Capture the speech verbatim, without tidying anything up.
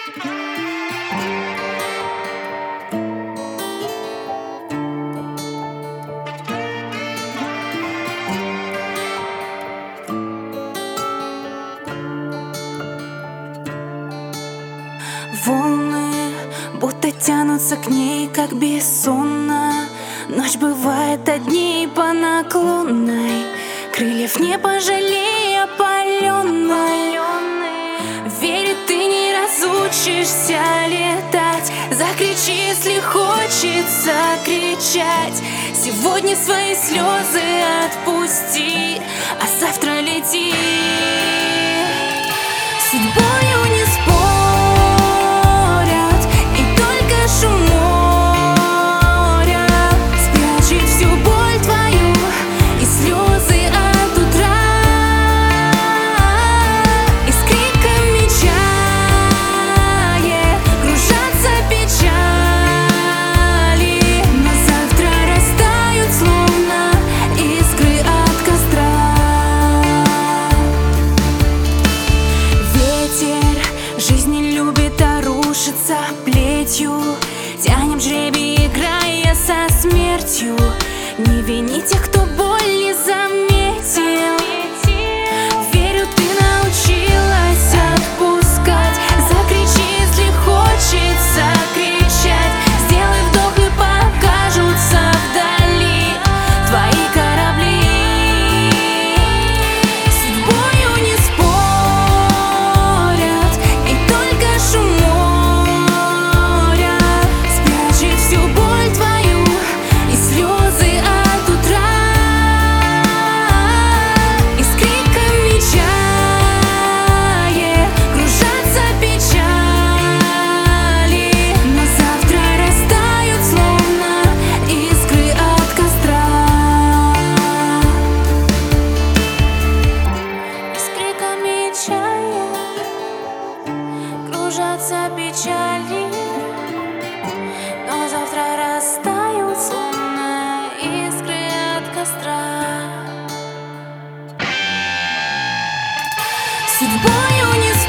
Волны будто тянутся к ней, как бессонно. Ночь бывает одни по наклонной, крыльев не пожалей опаленной. Верю, ты не разучишься летать. Закричи, если хочется кричать. Сегодня свои слезы отпусти, а завтра лети. Судьбою не спорят, и только шум моря спрячет всю боль твою и слезы от утра. И с криками чая кружатся печали, но завтра растают, словно искры от костра. Ветер жизни любит, а рушится плетью. Тянем жребий, играя со смертью. Не вини тех, кто боль не заметил. Верю, ты научилась отпускать. Закричи, если хочется кричать. Сделай вдох, и покажутся вдали твои корабли. Судьбою не спорят, и только шум моря спрячет всю боль твою и слезы от утра. И с криками чая кружатся печали, но завтра растают, словно искры от костра. И с криками чая кружатся печали, но завтра растают, словно искры от костра. Судьбою не